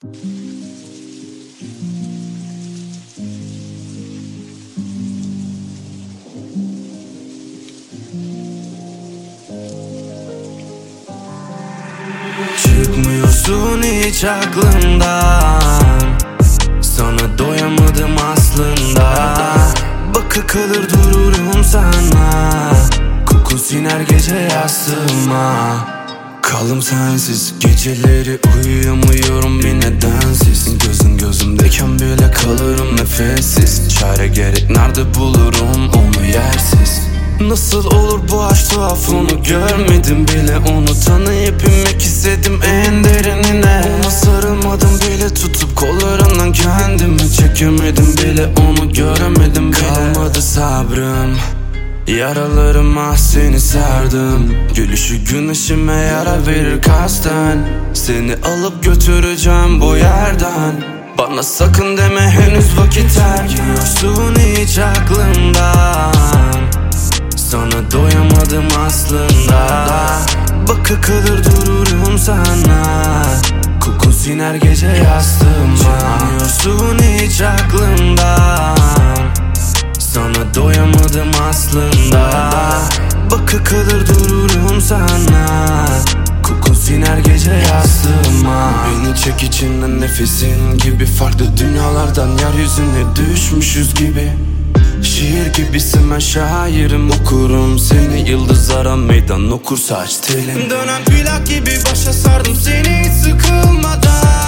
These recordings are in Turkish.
Çıkmıyorsun hiç aklımdan, sana doyamadım aslında. Bakı kalır dururum sana, koku siner gece yastığıma. Kalım sensiz, geceleri uyuyamıyorum bir nedensiz. Gözün gözümdeyken bile kalırım nefessiz. Çare gerek nerede bulurum onu yersiz. Nasıl olur bu aşk tuhaf, onu görmedim bile. Onu tanıyıp inmek istedim en derinine. Ona sarılmadım bile, tutup kollarından kendimi çekemedim bile. Onu göremedim bile. Kalmadı sabrım, yaralarıma seni sardım. Gülüşü güneşime yara verir kasten. Seni alıp götüreceğim bu yerden. Bana sakın deme henüz vakit ermiyorsun hiç aklımdan, sana doyamadım aslında. Bakı kalır dururum sana, kokun siner gece yastığıma. Çıkmıyorsun hiç aklımdan, sana doyamadım aslında. Bakı kalır dururum sana, kokun siner gece yastığıma. Beni çek içinden nefesin gibi, farklı dünyalardan yeryüzüne düşmüşüz gibi. Şiir gibisin ben şairim, okurum seni yıldızlara meydan okur saç telin. Dönen plak gibi başa sardım seni hiç sıkılmadan.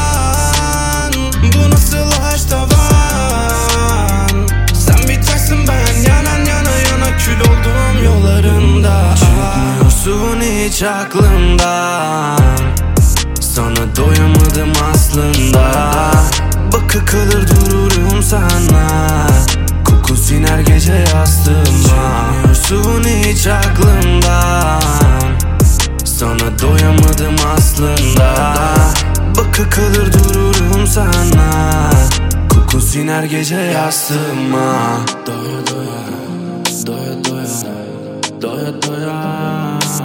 Bu nasıl aşk tavan? Sen bitersin ben yanan yana kül oldum yollarında. Çıkmıyorsun hiç aklımdan, sana doyamadım aslında. Bakı kalır dururum sana, kokun siner gece yastığıma. Çıkmıyorsun hiç aklımdan, sana doyamadım aslında. Bakı kalır dururum sana, kokun siner gece yastığıma. Doya doya, doya doya, doya doya.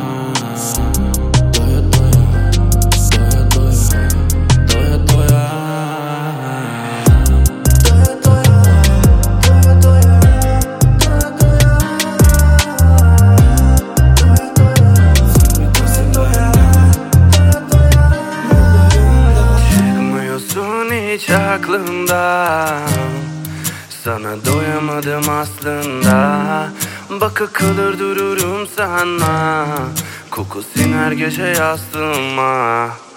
Hiç aklımda, sana doyamadım aslında. Bakı kalır dururum sana, koku siner gece yastığıma.